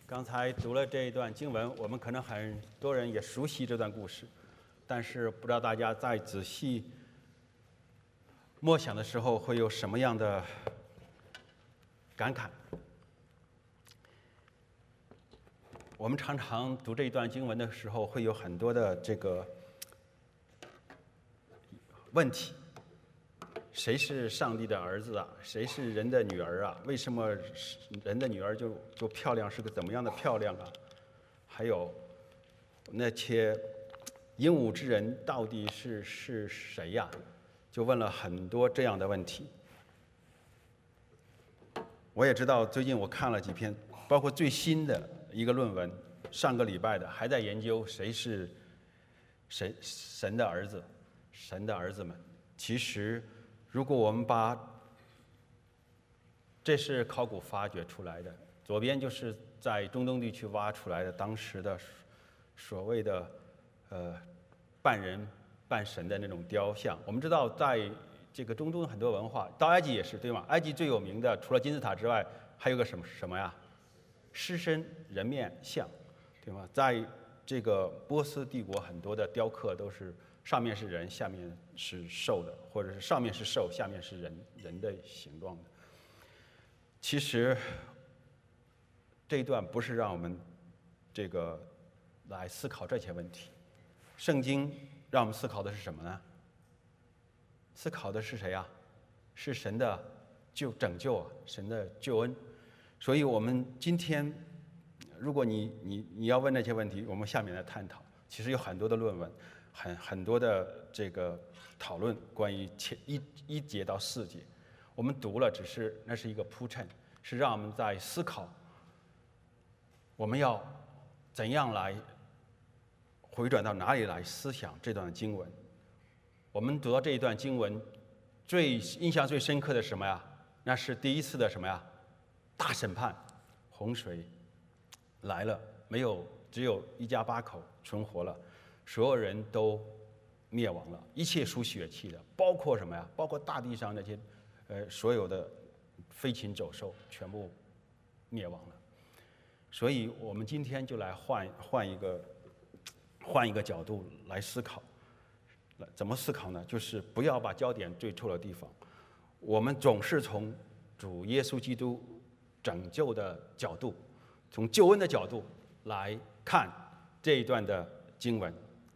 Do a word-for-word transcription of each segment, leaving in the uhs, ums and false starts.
刚才读了这一段经文，我们可能很多人也熟悉这段故事，但是不知道大家在仔细默想的时候会有什么样的感慨。我们常常读这一段经文的时候，会有很多的这个问题：谁是上帝的儿子啊？谁是人的女儿啊？为什么人的女儿就就漂亮，是个怎么样的漂亮啊？还有那些英武之人到底是是谁呀？就问了很多这样的问题。我也知道，最近我看了几篇，包括最新的一个论文，上个礼拜的，还在研究谁是神神的儿子，神的儿子们。其实，如果我们把这是考古发掘出来的，左边就是在中东地区挖出来的当时的所谓的呃半人半神的那种雕像。我们知道，在这个中东很多文化，到埃及也是对吗？埃及最有名的除了金字塔之外，还有个什么什么呀？狮身人面像，对吗？在这个波斯帝国，很多的雕刻都是上面是人，下面是兽的，或者是上面是兽，下面是人人的形状的。其实这一段不是让我们这个来思考这些问题，圣经让我们思考的是什么呢？思考的是谁啊？是神的救拯救啊，神的救恩。所以我们今天，如果你你你要问那些问题，我们下面来探讨。其实有很多的论文，很很多的这个讨论，关于前一一节到四节，我们读了，只是那是一个铺陈，是让我们在思考，我们要怎样来回转到哪里来思想这段经文。我们读到这一段经文，最印象最深刻的是什么呀？那是第一次的什么呀？大审判，洪水来了，没有，只有一家八口存活了，所有人都灭亡了，一切属血气的，包括什么呀？包括大地上那些，呃，所有的飞禽走兽全部灭亡了。所以我们今天就来换换一个换一个角度来思考。怎么思考呢？就是不要把焦点对错了地方。我们总是从主耶稣基督拯救的角度，从救恩的角度来看这一段的经文。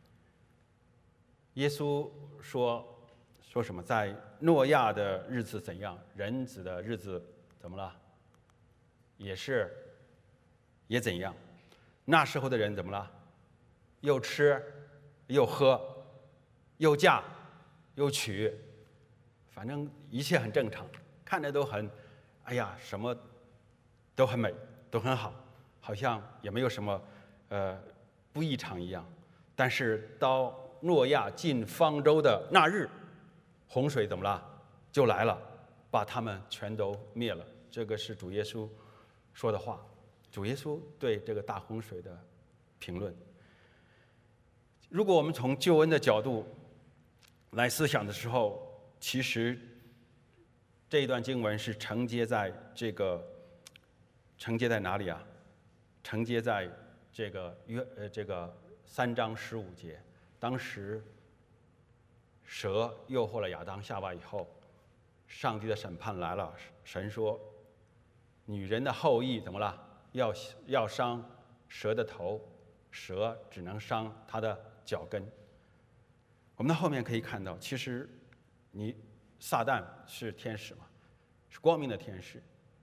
耶稣说说什么？在诺亚的日子怎样，人子的日子怎么了？也是也怎样？那时候的人怎么了？又吃又喝，又嫁又娶，反正一切很正常，看着都很，哎呀，什么都很美，都很好，好像也没有什么呃不异常一样。但是到诺亚进方舟的那日，洪水怎么了？就来了，把他们全都灭了。这个是主耶稣说的话，主耶稣对这个大洪水的评论。如果我们从救恩的角度来思想的时候，其实这一段经文是承接在这个承接在哪里啊？承接在这个约呃这个三章十五节。当时蛇诱惑了亚当夏娃以后，上帝的审判来了。神说，女人的后裔怎么了？要要伤蛇的头，蛇只能伤它的脚跟。我们在后面可以看到，其实你撒旦是天使嘛，是光明的天使，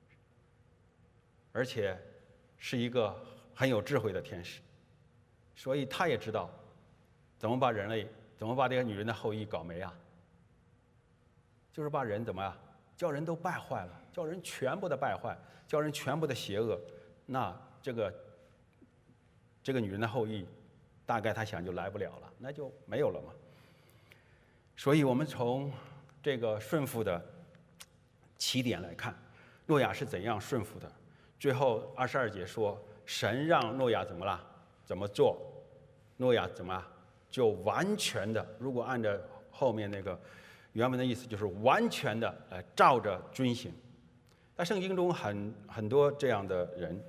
而且是一个很有智慧的天使，所以他也知道怎么把人类，怎么把这个女人的后裔搞没啊？就是把人怎么呀？叫人都败坏了，叫人全部的败坏，叫人全部的邪恶。那这个这个女人的后裔，大概他想就来不了了，那就没有了嘛。所以我们从这个顺服的起点来看，诺亚是怎样顺服的。最后二十二节说，神让诺亚怎么了？怎么做？诺亚怎么就完全的，如果按照后面那个原文的意思，就是完全的来照着遵行。在圣经中很很多这样的人，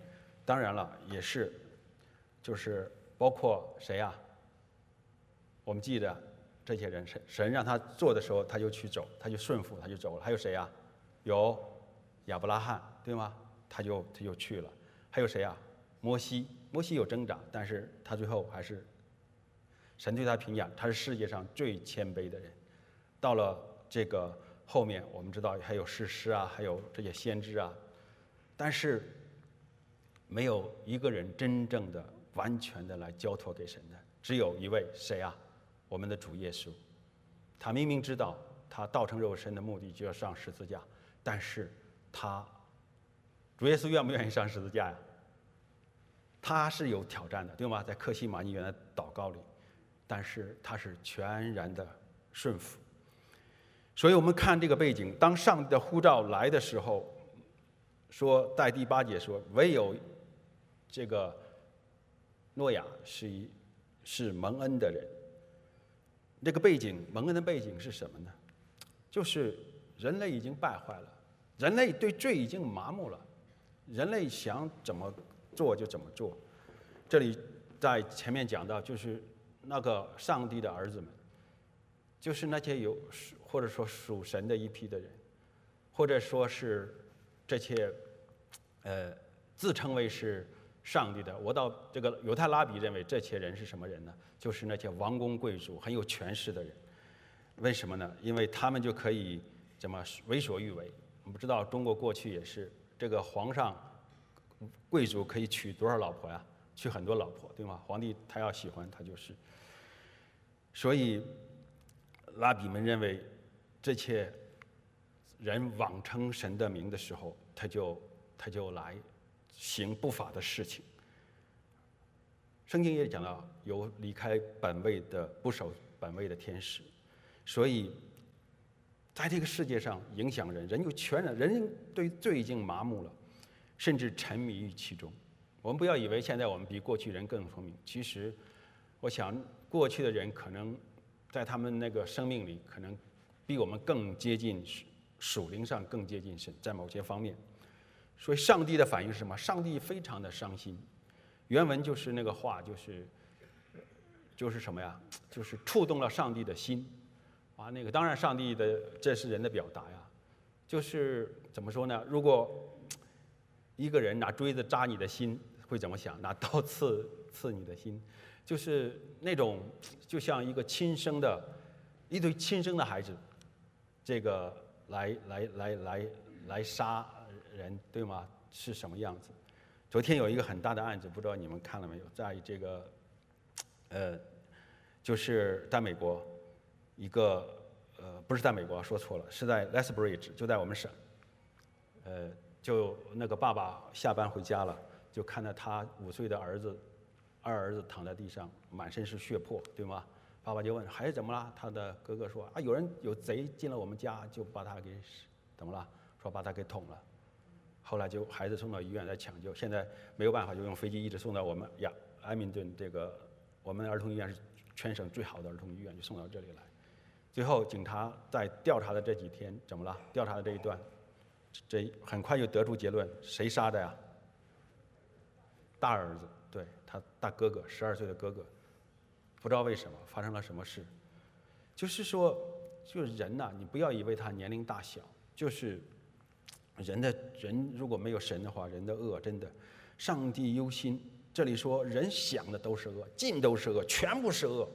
当然了，也是，就是包括谁呀、我们记得这些人，神神让他做的时候，他就去走，他就顺服，他就走了。还有谁呀、有亚伯拉罕，对吗？他就他就去了。还有谁呀、摩西，摩西有挣扎，但是他最后还是神对他评价，他是世界上最谦卑的人。到了这个后面，我们知道还有士师啊，还有这些先知啊，但是没有一个人真正的、完全的来交托给神的，只有一位谁啊？我们的主耶稣。他明明知道他道成肉身的目的就要上十字架，但是他主耶稣愿不愿意上十字架呀？他是有挑战的，对吗？在克西马尼园的祷告里，但是他是全然的顺服。所以我们看这个背景，当上帝的呼召来的时候，说在第八节说，唯有这个诺亚是一是蒙恩的人。这个背景，蒙恩的背景是什么呢？就是人类已经败坏了，人类对罪已经麻木了，人类想怎么做就怎么做。这里在前面讲到，就是那个上帝的儿子们，就是那些有或者说属神的一批的人，或者说是这些呃自称为是上帝的。我到这个犹太拉比认为这些人是什么人呢？就是那些王公贵族，很有权势的人。为什么呢？因为他们就可以怎么为所欲为。我们知道中国过去也是，这个皇上贵族可以娶多少老婆呀？娶很多老婆，对吗？皇帝他要喜欢他就是。所以拉比们认为，这些人妄称神的名的时候，他就他就来行不法的事情。圣经也讲到，有离开本位的不守本位的天使，所以在这个世界上影响人，人就全然人对罪已经麻木了，甚至沉迷于其中。我们不要以为现在我们比过去人更聪明，其实我想过去的人可能在他们那个生命里，可能比我们更接近属灵上更接近神，在某些方面。所以上帝的反应是什么？上帝非常的伤心。原文就是那个话，就是就是什么呀？就是触动了上帝的心啊。那个当然，上帝的这是人的表达呀。就是怎么说呢？如果一个人拿锥子扎你的心，会怎么想？拿刀刺刺你的心，就是那种就像一个亲生的一对亲生的孩子，这个来来来来来杀人，对吗？是什么样子？昨天有一个很大的案子，不知道你们看了没有？在这个，呃，就是在美国，一个呃，不是在美国，说错了，是在 Lethbridge， 就在我们省。呃，就那个爸爸下班回家了，就看到他五岁的儿子，二儿子躺在地上，满身是血泊，对吗？爸爸就问孩子怎么了？他的哥哥说啊，有人有贼进了我们家，就把他给怎么了？说把他给捅了。后来就孩子送到医院来抢救，现在没有办法，就用飞机一直送到我们呀埃明顿这个我们儿童医院是全省最好的儿童医院，就送到这里来。最后警察在调查的这几天怎么了？调查的这一段，这很快就得出结论，谁杀的呀？大儿子，对他大哥哥，十二岁的哥哥，不知道为什么发生了什么事。就是说，就是人呐、啊，你不要以为他年龄大小，就是。人的人如果没有神的话，人的恶真的，上帝忧心。这里说人想的都是恶，尽都是恶，全部是恶。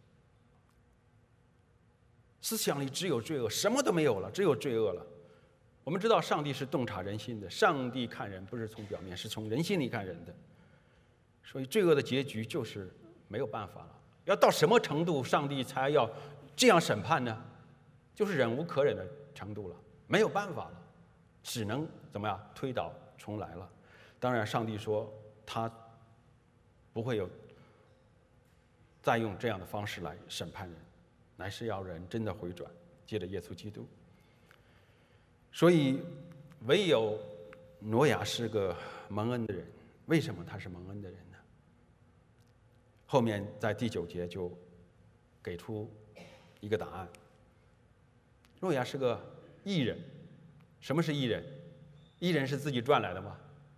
思想里只有罪恶，什么都没有了，只有罪恶了。我们知道上帝是洞察人心的，上帝看人不是从表面，是从人心里看人的。所以罪恶的结局就是没有办法了。要到什么程度，上帝才要这样审判呢？就是忍无可忍的程度了，没有办法了。只能怎么样推倒重来了。当然，上帝说他不会有再用这样的方式来审判人，乃是要人真的回转，借着耶稣基督。所以，唯有挪亚是个蒙恩的人。为什么他是蒙恩的人呢？后面在第九节就给出一个答案。挪亚是个义人。什么是义人？义人是自己赚来的吗？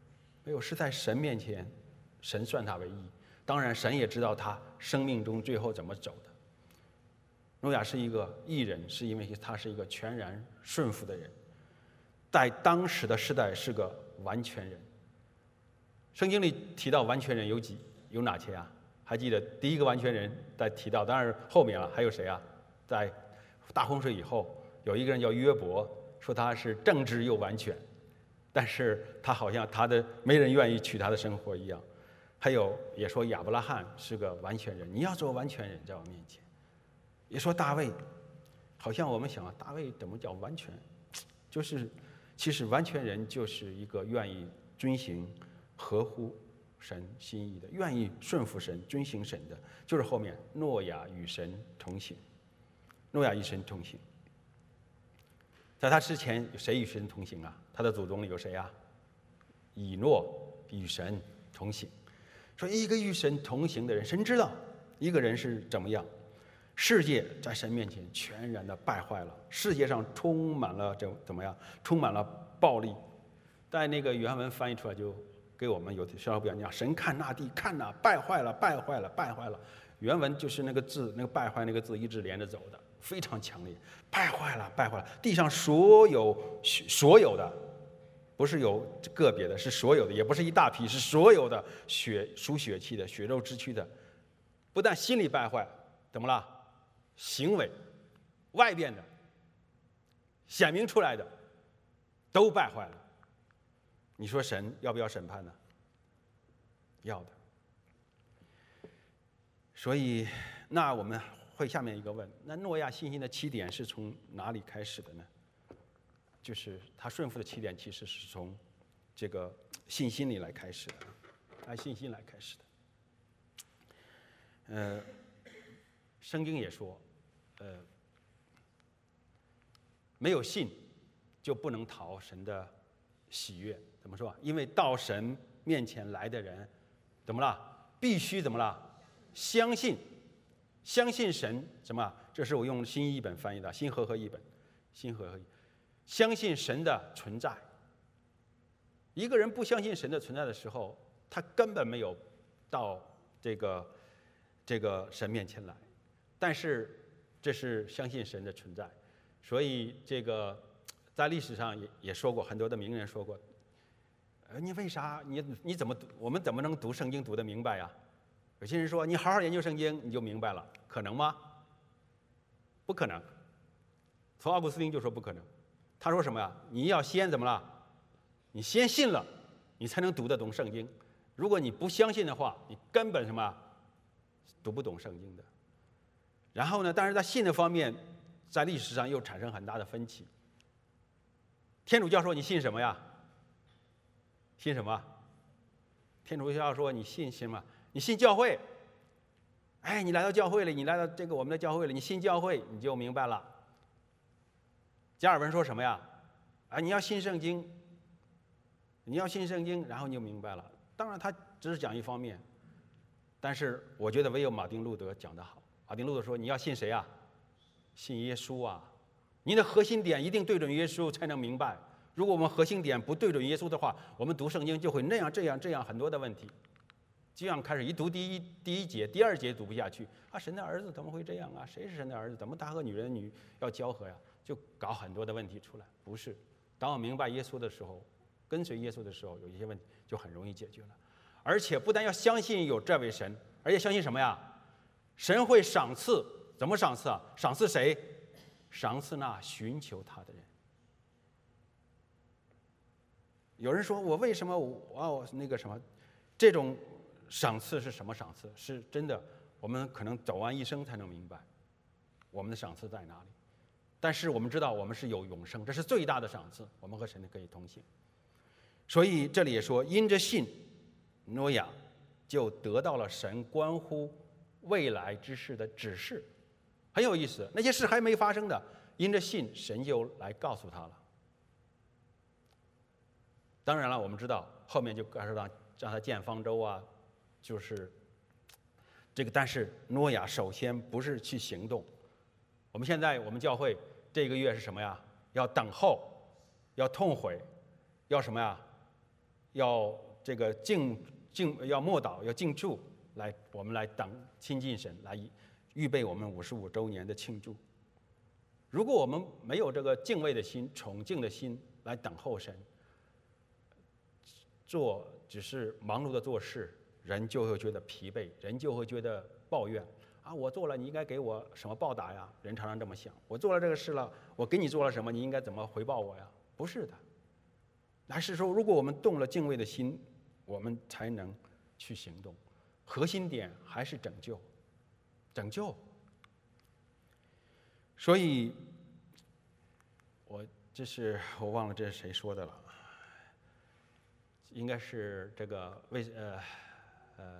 没有，是在神面前，神算他为义。当然，神也知道他生命中最后怎么走的。诺亚是一个义人，是因为他是一个全然顺服的人，在当时的时代是个完全人。圣经里提到完全人有几有哪些啊？还记得第一个完全人在提到，当然后面了，还有谁啊？在大洪水以后，有一个人叫约伯，说他是正直又完全，但是他好像他的没人愿意娶他的生活一样。还有也说亚伯拉罕是个完全人，你要做完全人在我面前。也说大卫，好像我们想啊，大卫怎么叫完全？就是其实完全人就是一个愿意遵行合乎神心意的，愿意顺服神、遵行神的，就是后面诺亚与神同行。诺亚与神同行，在他之前谁与神同行啊？他的祖宗里有谁啊？以诺与神同行。说一个与神同行的人，神知道一个人是怎么样。世界在神面前全然的败坏了，世界上充满了怎怎么样？充满了暴力。在那个原文翻译出来就给我们有的小表讲，神看那地，看那败坏了，败坏了，败坏了。原文就是那个字，那个败坏那个字一直连着走的，非常强烈。败坏了，败坏了，地上所有所有的，不是有个别的，是所有的，也不是一大批，是所有的血属血气的、血肉之躯的，不但心理败坏，怎么了？行为、外边的、显明出来的，都败坏了。你说神要不要审判呢？要的。所以，那我们会下面一个问：那诺亚信心的起点是从哪里开始的呢？就是他顺服的起点其实是从这个信心里来开始的，按信心来开始的。呃，圣经也说，呃，没有信就不能讨神的喜悦。怎么说？因为到神面前来的人，怎么了？必须怎么了？相信，相信神什么？这是我用新译本翻译的，新和合译本，新和合译，相信神的存在。一个人不相信神的存在的时候，他根本没有到这个这个神面前来。但是这是相信神的存在，所以这个在历史上也也说过，很多的名人说过。呃，你为啥你你怎么读？我们怎么能读圣经读得明白呀？有些人说你好好研究圣经你就明白了，可能吗？不可能。从奥古斯丁就说不可能。他说什么呀？你要先怎么了？你先信了，你才能读得懂圣经。如果你不相信的话，你根本什么读不懂圣经的。然后呢，但是在信的方面，在历史上又产生很大的分歧。天主教说你信什么呀？信什么？天主教说你信什么？你信教会。哎，你来到教会了，你来到这个我们的教会了，你信教会你就明白了。加尔文说什么呀？啊，你要信圣经，你要信圣经，然后你就明白了。当然，他只是讲一方面，但是我觉得唯有马丁路德讲得好。马丁路德说：“你要信谁啊？信耶稣啊！你的核心点一定对准耶稣才能明白。如果我们核心点不对准耶稣的话，我们读圣经就会那样、这样、这样很多的问题。这样开始一读第一第一节、第二节读不下去啊！神的儿子怎么会这样啊？谁是神的儿子？怎么他和女人女要交合呀？就搞很多的问题出来。不是，当我明白耶稣的时候，跟随耶稣的时候，有一些问题就很容易解决了。而且不但要相信有这位神，而且相信什么呀？神会赏赐，怎么赏赐啊？赏赐谁？赏赐那寻求他的人。有人说我为什么我哦那个什么，这种赏赐是什么赏赐？是真的，我们可能走完一生才能明白，我们的赏赐在哪里。但是我们知道我们是有永生，这是最大的赏赐，我们和神可以同行。所以这里也说，因着信，挪亚就得到了神关乎未来之事的指示，很有意思。那些事还没发生的，因着信，神就来告诉他了。当然了，我们知道后面就开始让让他建方舟啊，就是这个。但是挪亚首先不是去行动。我们现在我们教会这个月是什么呀？要等候，要痛悔，要什么呀？要这个敬敬要默祷，要敬祝，来我们来等亲近神，来预备我们五十五周年的庆祝。如果我们没有这个敬畏的心、崇敬的心来等候神，做只是忙碌的做事，人就会觉得疲惫，人就会觉得抱怨啊，我做了，你应该给我什么报答呀？人常常这么想，我做了这个事了，我给你做了什么，你应该怎么回报我呀？不是的，乃是说，如果我们动了敬畏的心，我们才能去行动。核心点还是拯救，拯救。所以，我这是我忘了这是谁说的了，应该是这个为呃呃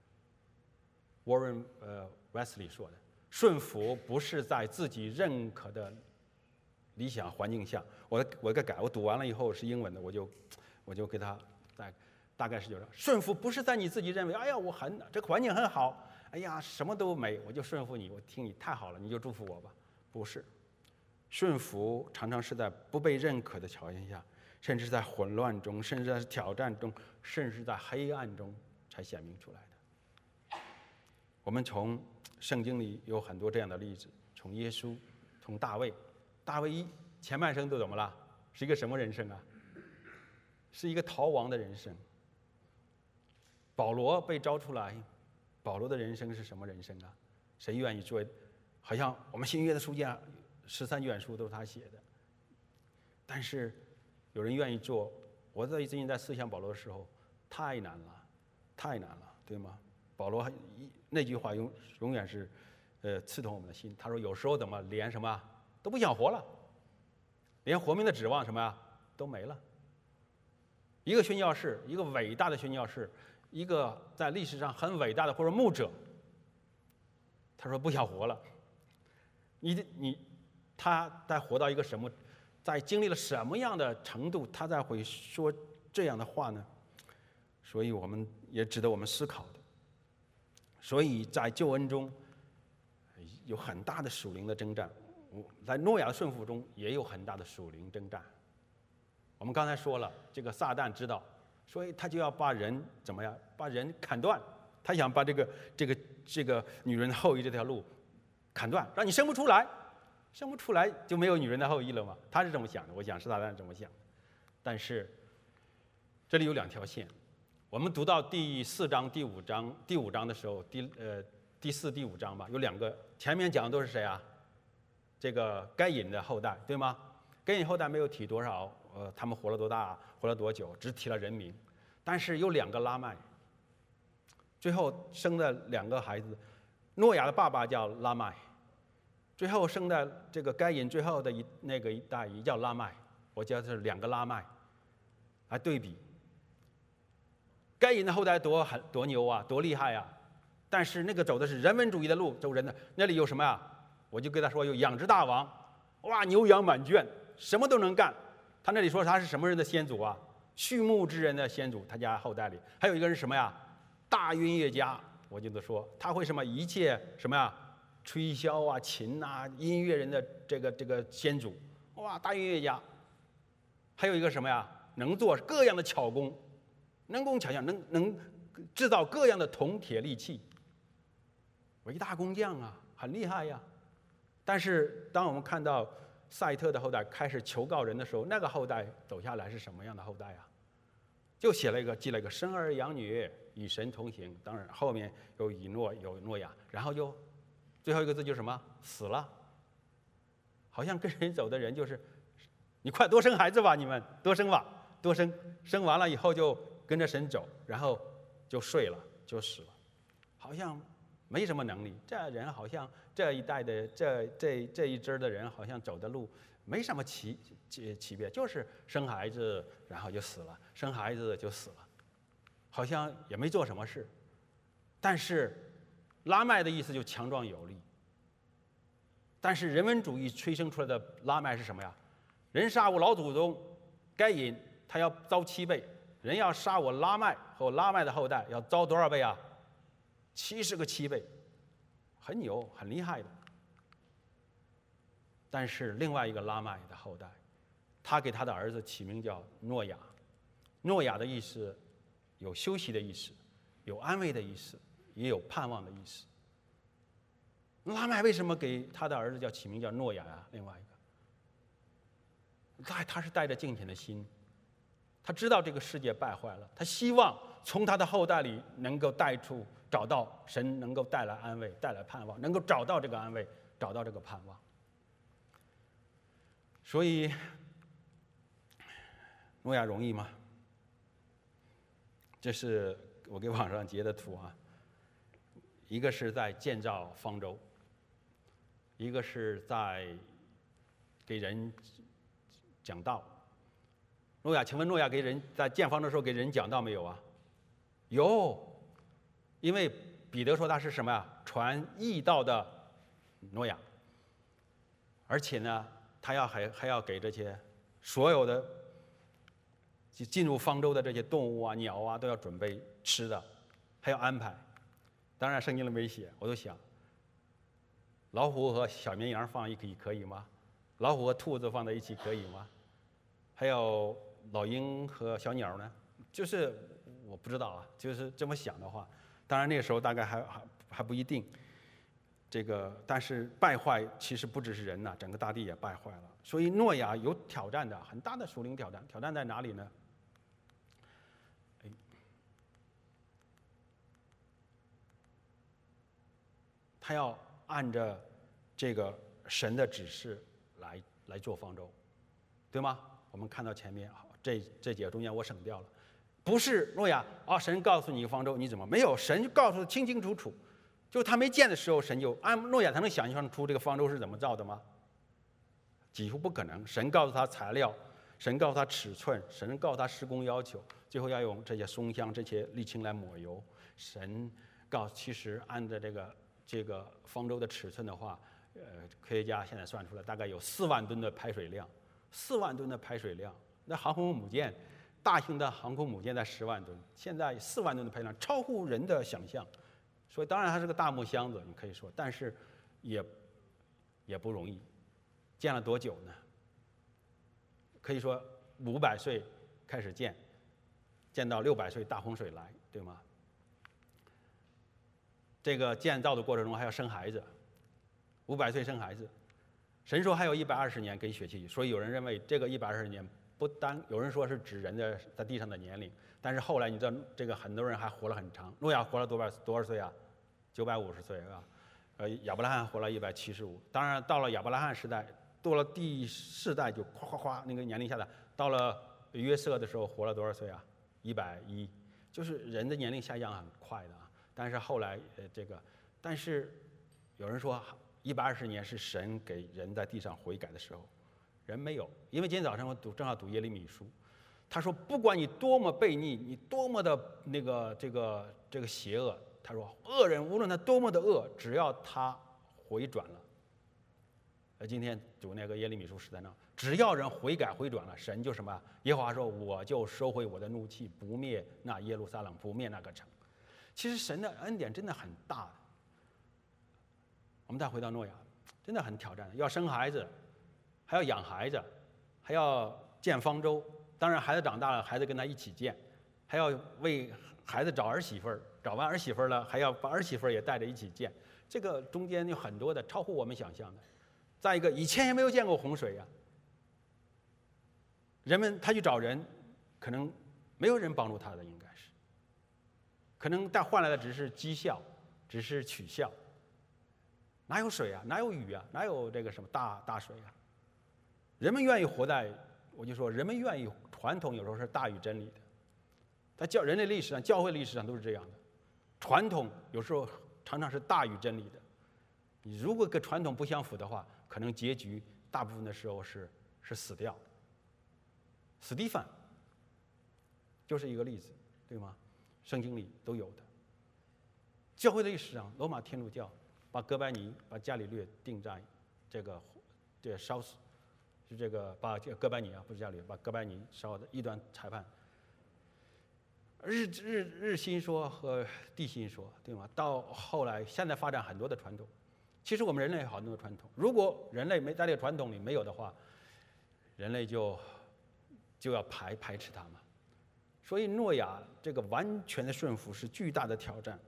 Warren 呃 Wesley 说的，顺服不是在自己认可的理想环境下。我我给改，我读完了以后是英文的，我就我就给他大大概是就是顺服不是在你自己认为，哎呀我很这个环境很好，哎呀什么都没，我就顺服你，我听你太好了，你就祝福我吧。不是，顺服常常是在不被认可的条件下，甚至在混乱中，甚至在挑战中，甚至在黑暗中才显明出来的。我们从圣经里有很多这样的例子，从耶稣，从大卫，大卫一前半生都怎么了？是一个什么人生啊？是一个逃亡的人生。保罗被招出来，保罗的人生是什么人生啊？谁愿意做？好像我们新约的书架十三卷书都是他写的，但是有人愿意做。我在最近在思想保罗的时候，太难了，太难了，对吗？保罗那句话永永远是，呃，刺痛我们的心。他说：“有时候怎么连什么都不想活了，连活命的指望什么呀都没了。”一个宣教士，一个伟大的宣教士，一个在历史上很伟大的或者牧者，他说不想活了。你你他在活到一个什么，在经历了什么样的程度，他才会说这样的话呢？所以我们也值得我们思考的。所以在救恩中有很大的属灵的征战，在诺亚的顺服中也有很大的属灵征战。我们刚才说了，这个撒旦知道，所以他就要把人怎么样，把人砍断，他想把这个这个这个女人的后裔这条路砍断，让你生不出来，生不出来就没有女人的后裔了嘛。他是这么想的，我想是撒旦这么想的。但是这里有两条线，我们读到第四章、第五章、第五章的时候，第呃第四、第五章吧，有两个，前面讲的都是谁啊？这个该隐的后代，对吗？该隐后代没有提多少，呃，他们活了多大，活了多久，只提了人名。但是有两个拉麦，最后生的两个孩子，诺亚的爸爸叫拉麦，最后生的这个该隐最后的一那个一代也叫拉麦。我叫是两个拉麦来对比。该隐的后代多很多牛啊，多厉害啊！但是那个走的是人文主义的路，走人的那里有什么呀？我就跟他说有养殖大王，哇，牛羊满圈，什么都能干。他那里说他是什么人的先祖啊？畜牧之人的先祖，他家后代里还有一个是什么呀？大音乐家。我就说他会什么一切什么呀？吹箫啊、琴啊，音乐人的这个这个先祖，哇，大音乐家。还有一个什么呀？能做各样的巧工，能工巧匠，能能制造各样的铜铁利器，伟大工匠啊，很厉害呀。但是当我们看到赛特的后代开始求告人的时候，那个后代走下来是什么样的后代啊？就写了一个记了一个生儿养女，与神同行。当然后面有以诺有诺亚，然后就最后一个字就是什么？死了。好像跟人走的人就是，你快多生孩子吧，你们多生吧，多生，生完了以后就跟着神走，然后就睡了，就死了，好像没什么能力。这人好像这一代的这这这一支的人，好像走的路没什么区区别，就是生孩子然后就死了，生孩子就死了，好像也没做什么事。但是拉麦的意思就强壮有力。但是人文主义催生出来的拉麦是什么呀？人杀我老祖宗该隐，他要遭七倍；人要杀我拉麦和拉麦的后代，要遭多少倍啊？七十个七倍，很牛，很厉害的。但是另外一个拉麦的后代，他给他的儿子起名叫诺亚。诺亚的意思有休息的意思，有安慰的意思，也有盼望的意思。拉麦为什么给他的儿子叫起名叫诺亚呀？另外一个，他他是带着敬虔的心，他知道这个世界败坏了，他希望从他的后代里能够带出找到神能够带来安慰，带来盼望，能够找到这个安慰，找到这个盼望。所以，诺亚容易吗？这是我给网上截的图啊，一个是在建造方舟，一个是在给人讲道。诺亚，请问诺亚给人在建方舟的时候给人讲道没有啊？有，因为彼得说他是什么呀？传义道的诺亚，而且呢，他要还还要给这些所有的进入方舟的这些动物啊、鸟啊，都要准备吃的，还要安排。当然，圣经里没写，我都想，老虎和小绵羊放一起可以吗？老虎和兔子放在一起可以吗？还有老鹰和小鸟呢？就是我不知道啊，就是这么想的话，当然那个时候大概还还还不一定。这个，但是败坏其实不只是人呐、啊，整个大地也败坏了。所以诺亚有挑战的，很大的属灵挑战。挑战在哪里呢？哎，他要按着这个神的指示来来做方舟，对吗？我们看到前面这这节中间我省掉了，不是诺亚啊，神告诉你方舟，你怎么没有？神就告诉清清楚楚。就他没建的时候，神就按诺亚，他能想象出这个方舟是怎么造的吗？几乎不可能。神告诉他材料，神告诉他尺寸，神告诉他施工要求，最后要用这些松香、这些沥青来抹油。神告诉，其实按照这个这个方舟的尺寸的话，呃，科学家现在算出来大概有四万吨的排水量，四万吨的排水量。那航空母舰，大型的航空母舰在十万吨，现在四万吨的排水量，超乎人的想象。所以当然它是个大木箱子，你可以说，但是也也不容易。建了多久呢？可以说五百岁开始建，建到六百岁大洪水来，对吗？这个建造的过程中还要生孩子，五百岁生孩子。神说还有一百二十年给血气，所以有人认为这个一百二十年不单有人说是指人的在地上的年龄。但是后来你知道，这个很多人还活了很长。诺亚活了多少多少岁啊？九百五十岁啊。呃，亚伯拉罕活了一百七十五。当然，到了亚伯拉罕时代，到了第四代就哗哗哗那个年龄下来。到了约瑟的时候，活了多少岁啊？一百一。就是人的年龄下降很快的啊。但是后来呃这个，但是有人说一百二十年是神给人在地上悔改的时候，人没有。因为今天早上我读正好读耶利米书。他说：“不管你多么悖逆，你多么的那个这个这个邪恶，他说恶人无论他多么的恶，只要他回转了。而今天读那个耶利米书十三章，只要人悔改回转了，神就什么？耶和华说，我就收回我的怒气，不灭那耶路撒冷，不灭那个城。其实神的恩典真的很大的。我们再回到诺亚，真的很挑战的，要生孩子，还要养孩子，还要建方舟。”当然，孩子长大了，孩子跟他一起建，还要为孩子找儿媳妇儿，找完儿媳妇儿了，还要把儿媳妇儿也带着一起建。这个中间有很多的超乎我们想象的。再一个，以前也没有见过洪水呀、啊，人们他去找人，可能没有人帮助他的，应该是，可能但换来的只是讥笑，只是取笑。哪有水啊？哪有雨啊？哪有这个什么大大水啊？人们愿意活在。我就说，人们愿意传统有时候是大于真理的，在教人类历史上、教会历史上都是这样的。传统有时候常常是大于真理的。你如果跟传统不相符的话，可能结局大部分的时候是是死掉。史蒂芬就是一个例子，对吗？圣经里都有的。教会的历史上，罗马天主教把哥白尼、把伽利略定在这个这烧死。是这个把哥白尼啊，不是伽利略，把哥白尼烧的异端裁判。日日日心说和地心说，对吗？到后来，现在发展很多的传统。其实我们人类有很多的传统，如果人类没在这个传统里没有的话，人类就就要排排斥它嘛。 所以诺亚这个完全的顺服是巨大的挑战。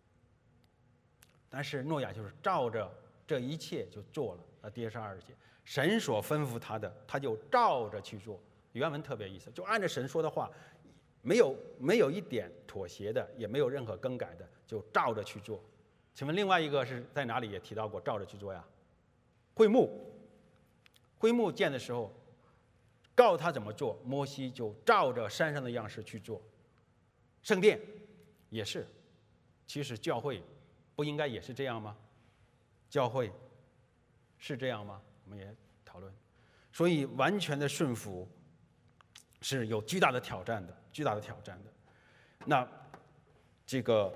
但是诺亚就是照着这一切就做了。啊，第十二节，神所吩咐他的，他就照着去做。原文特别意思，就按照神说的话，没有没有一点妥协的，也没有任何更改的，就照着去做。请问另外一个是在哪里也提到过照着去做呀？会幕，会幕建的时候，告诉他怎么做，摩西就照着山上的样式去做。圣殿也是，其实教会不应该也是这样吗？教会是这样吗？我们也讨论。所以完全的顺服是有巨大的挑战的，巨大的挑战的。那这个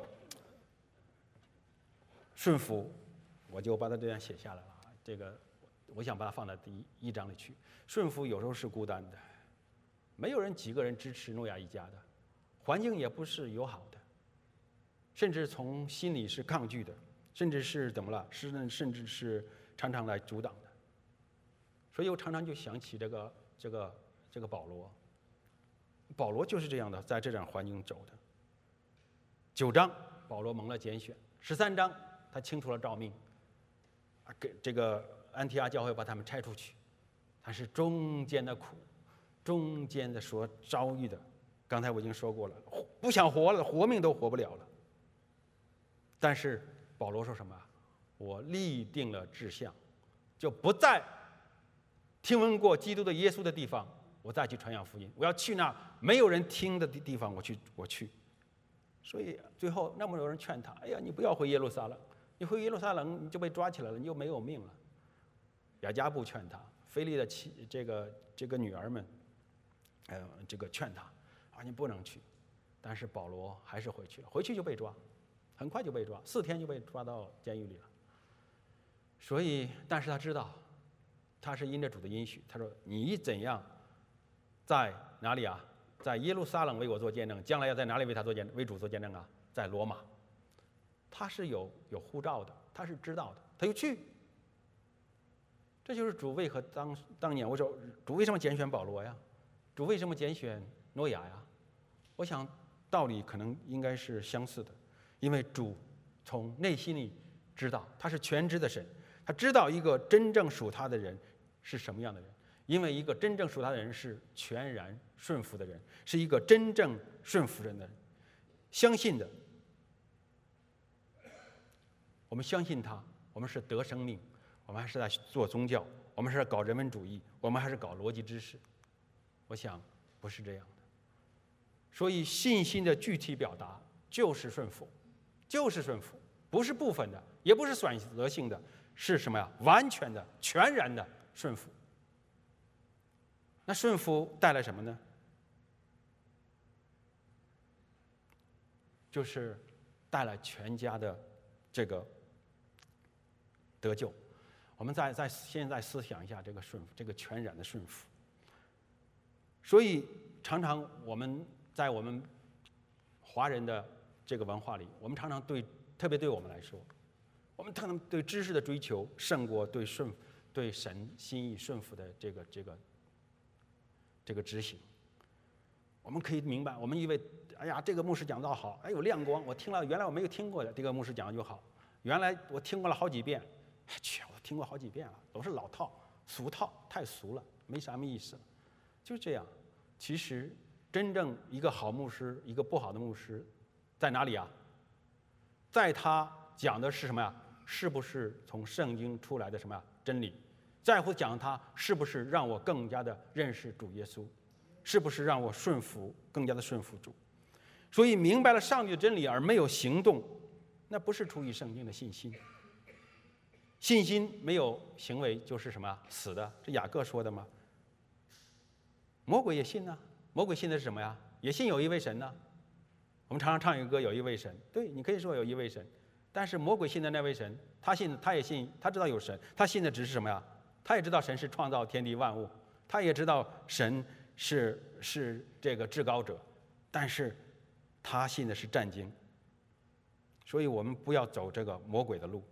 顺服，我就把它这样写下来了。这个我想把它放在第一一章里去。顺服有时候是孤单的，没有人几个人支持诺亚一家的，环境也不是友好的，甚至从心里是抗拒的，甚至是怎么了？是甚至是常常来阻挡的。所以我常常就想起这个这个这个保罗，保罗就是这样的，在这样环境走的。九章保罗蒙了拣选，十三章他清除了召命，给这个安提阿教会把他们拆出去。但是中间的苦，中间的所遭遇的，刚才我已经说过了，不想活了，活命都活不了了。但是保罗说什么？我立定了志向，就不再听闻过基督的耶稣的地方，我再去传扬福音。我要去那没有人听的地方，我去，我去。所以最后那么多人劝他：“哎呀，你不要回耶路撒冷，你回耶路撒冷你就被抓起来了，你就没有命了。”雅加布劝他，腓利的妻这个这个女儿们，呃，这个劝他啊，你不能去。但是保罗还是回去了，回去就被抓，很快就被抓，四天就被抓到监狱里了。所以，但是他知道，他是因着主的应许。他说：“你怎样在哪里啊？在耶路撒冷为我做见证，将来要在哪里为他做见证？为主做见证啊？在罗马。”他是有有护照的，他是知道的，他就去。这就是主为何当当年我说主为什么拣选保罗呀？主为什么拣选诺亚呀？我想道理可能应该是相似的，因为主从内心里知道他是全知的神，他知道一个真正属他的人是什么样的人，因为一个真正属他的人是全然顺服的人，是一个真正顺服人的人，相信的。我们相信他，我们是得生命，我们还是在做宗教，我们是在搞人文主义，我们还是搞逻辑知识。我想不是这样的。所以信心的具体表达就是顺服，就是顺服，不是部分的，也不是选择性的，是什么呀？完全的、全然的顺服。那顺服带来什么呢？就是带来全家的这个得救。我们再再现在思想一下这个顺服，这个全然的顺服。所以常常我们在我们华人的这个文化里，我们常常对，特别对我们来说，我们常常对知识的追求胜过对顺对神心意顺服的这个这个这个执行。我们可以明白，我们以为，哎呀，这个牧师讲道好，哎有亮光，我听了，原来我没有听过的，这个牧师讲的就好，原来我听过了好几遍，去，我听过好几遍了，都是老套、俗套，太俗了，没啥么意思了，就这样。其实真正一个好牧师，一个不好的牧师，在哪里啊？在他讲的是什么呀？是不是从圣经出来的什么呀真理？在乎讲他是不是让我更加的认识主耶稣？是不是让我顺服，更加的顺服主？所以明白了上帝的真理而没有行动，那不是出于圣经的信心。信心没有行为就是什么？死的。这雅各说的吗？魔鬼也信呢、啊。魔鬼信的是什么呀？也信有一位神呢、啊。我们常常唱一个歌，有一位神。对，你可以说有一位神，但是魔鬼信的那位神，他信，他也信，他知道有神，他信的只是什么呀？他也知道神是创造天地万物，他也知道神是是这个至高者，但是他信的是战经。所以我们不要走这个魔鬼的路。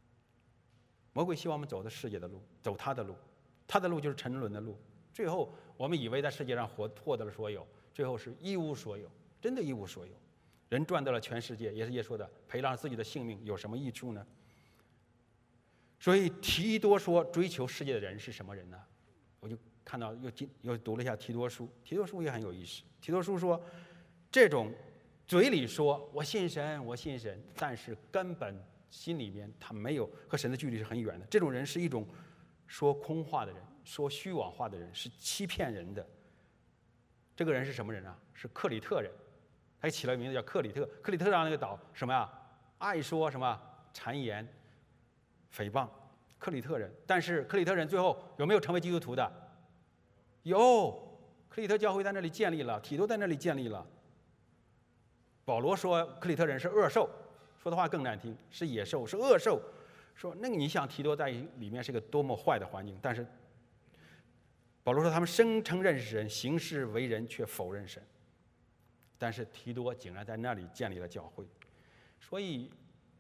魔鬼希望我们走的世界的路，走他的路，他的路就是沉沦的路。最后我们以为在世界上获获得了所有，最后是一无所有，真的一无所有。人赚到了全世界，也是耶稣说的，赔了自己的性命有什么益处呢？所以提多说追求世界的人是什么人呢？我就看到又进又读了一下提多书，提多书也很有意思。提多书说，这种嘴里说我信神我信神，但是根本心里面他没有和神的距离是很远的。这种人是一种说空话的人，说虚妄话的人，是欺骗人的。这个人是什么人啊？是克里特人，他起了个名字叫克里特。克里特上那个岛什么呀？爱说什么谗言、诽谤，克里特人。但是克里特人最后有没有成为基督徒的？有，克里特教会在那里建立了，提多在那里建立了。保罗说克里特人是恶兽，说的话更难听，是野兽，是恶兽。说那个你想提多在里面是个多么坏的环境，但是保罗说他们声称认识神，行事为人却否认神。但是提多竟然在那里建立了教会。所以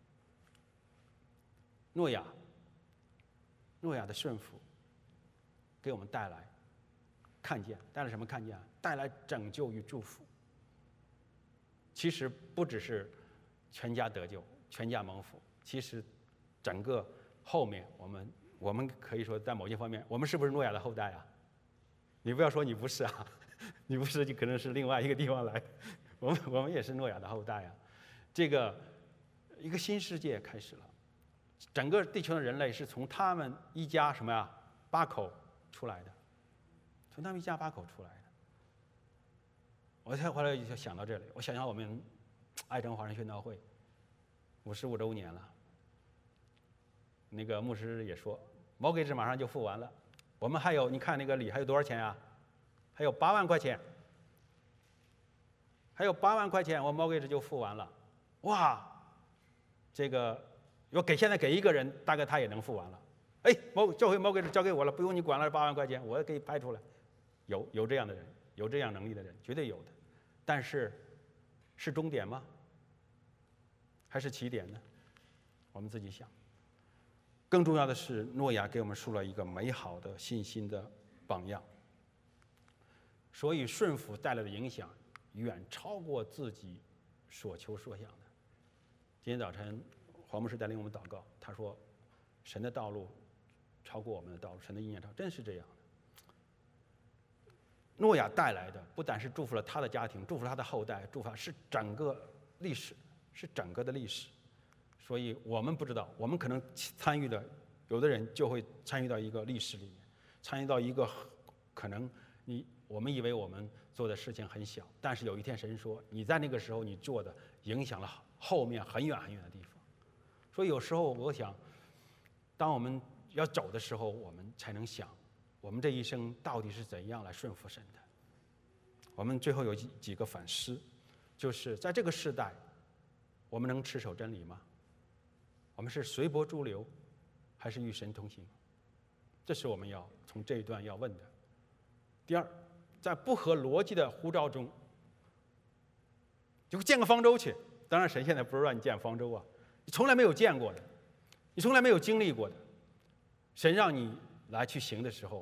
诺亚诺亚的顺服给我们带来看见，带来什么看见？带来拯救与祝福。其实不只是全家得救，全家蒙福，其实整个后面我们我们可以说在某些方面，我们是不是诺亚的后代啊？你不要说你不是啊，你不是就可能是另外一个地方来，我们我们也是诺亚的后代啊。这个一个新世界开始了，整个地球的人类是从他们一家什么呀八口出来的，从他们一家八口出来的。我才后来就想到这里，我想想我们爱城华人宣道会五十五周年了，那个牧师也说，mortgage马上就付完了，我们还有你看那个礼还有多少钱啊？还有八万块钱，还有八万块钱，我 mortgage 就付完了，哇！这个我给现在给一个人，大概他也能付完了。哎，某教会 mortgage 交给我了，不用你管了，八万块钱我也可以拍出来。有有这样的人，有这样能力的人，绝对有的。但是是终点吗？还是起点呢？我们自己想。更重要的是，诺亚给我们树了一个美好的信心的榜样。所以顺服带来的影响远超过自己所求所想的。今天早晨黄牧师带领我们祷告，他说神的道路超过我们的道路，神的意念超，真是这样的。诺亚带来的不但是祝福了他的家庭，祝福了他的后代，祝福是整个历史，是整个的历史。所以我们不知道，我们可能参与的，有的人就会参与到一个历史里面，参与到一个可能你我们以为我们做的事情很小，但是有一天神说你在那个时候你做的影响了后面很远很远的地方。所以有时候我想，当我们要走的时候，我们才能想我们这一生到底是怎样来顺服神的。我们最后有几几个反思，就是在这个时代我们能持守真理吗？我们是随波逐流还是与神同行？这是我们要从这一段要问的。第二，在不合逻辑的呼召中，就建个方舟去。当然神现在不是让你建方舟啊，你从来没有见过的，你从来没有经历过的，神让你来去行的时候，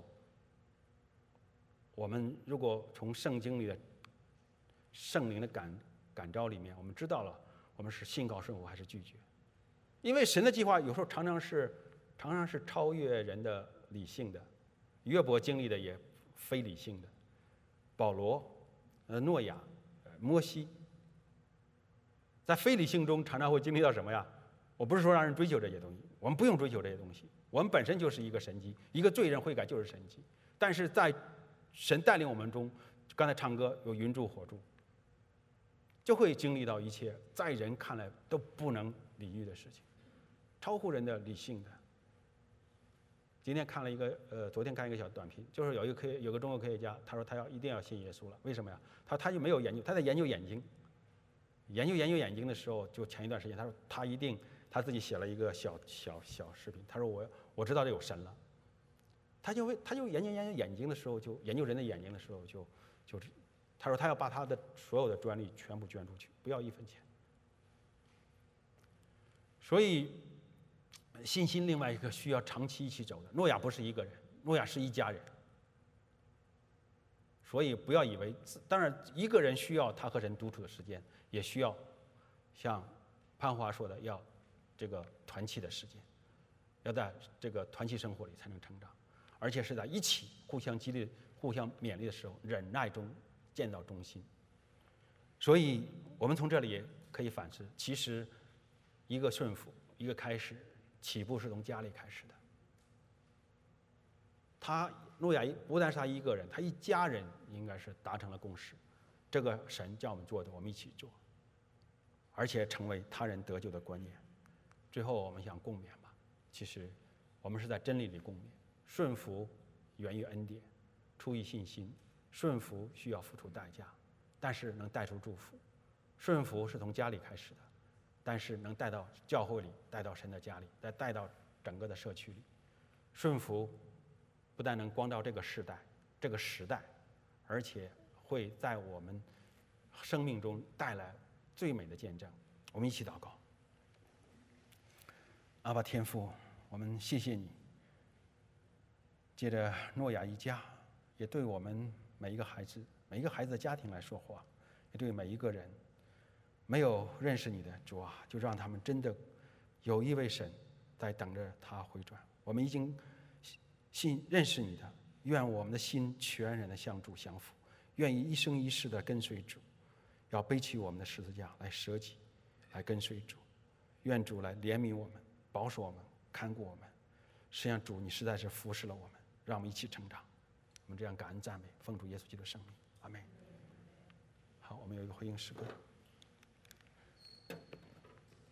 我们如果从圣经里的圣灵的感感召里面，我们知道了我们是信靠顺服还是拒绝。因为神的计划有时候常常是常常是超越人的理性的，约伯经历的也非理性的，保罗、呃诺亚、呃摩西，在非理性中常常会经历到什么呀？我不是说让人追求这些东西，我们不用追求这些东西，我们本身就是一个神迹，一个罪人悔改就是神迹。但是在神带领我们中，刚才唱歌有云柱火柱，就会经历到一切在人看来都不能理喻的事情，超乎人的理性的。今天看了一个，呃，昨天看一个小短片，就是有一个科有个中国科学家，他说他要一定要信耶稣了，为什么呀？他他就没有研究，他在研究眼睛，研究研究眼睛的时候，就前一段时间，他说他一定他自己写了一个小小小视频，他说我我知道这有神了，他就为他就研究研究眼睛的时候，就研究人的眼睛的时候，就就是他说他要把他的所有的专利全部捐出去，不要一分钱。所以信心另外一个需要长期一起走的。诺亚不是一个人，诺亚是一家人。 所以不要以为，当然一个人需要他和神独处的时间，也需要像潘华说的，要这个团契的时间，要在这个团契生活里才能成长，而且是在一起互相激励、互相勉励的时候，忍耐中见到忠心。所以我们从这里也可以反思，其实一个顺服，一个开始，起步是从家里开始的。他诺亚不但是他一个人，他一家人应该是达成了共识，这个神叫我们做的，我们一起做，而且成为他人得救的观念。最后我们想共勉吧，其实我们是在真理里共勉。顺服源于恩典，出于信心，顺服需要付出代价，但是能带出祝福。顺服是从家里开始的，但是能带到教会里，带到神的家里，再带到整个的社区里。顺服不但能光照这个时代、这个时代，而且会在我们生命中带来最美的见证。我们一起祷告。阿爸天父，我们谢谢你，借着诺亚一家，也对我们每一个孩子、每一个孩子的家庭来说话，也对每一个人没有认识你的主啊，就让他们真的有一位神在等着他回转。我们已经信认识你的，愿我们的心全然的向主降服，愿意一生一世的跟随主，要背起我们的十字架来舍己，来跟随主。愿主来怜悯我们，保守我们，看顾我们。实际上主你实在是服侍了我们，让我们一起成长。我们这样感恩赞美，奉主耶稣基督的圣名，阿门。好，我们有一个回应诗歌。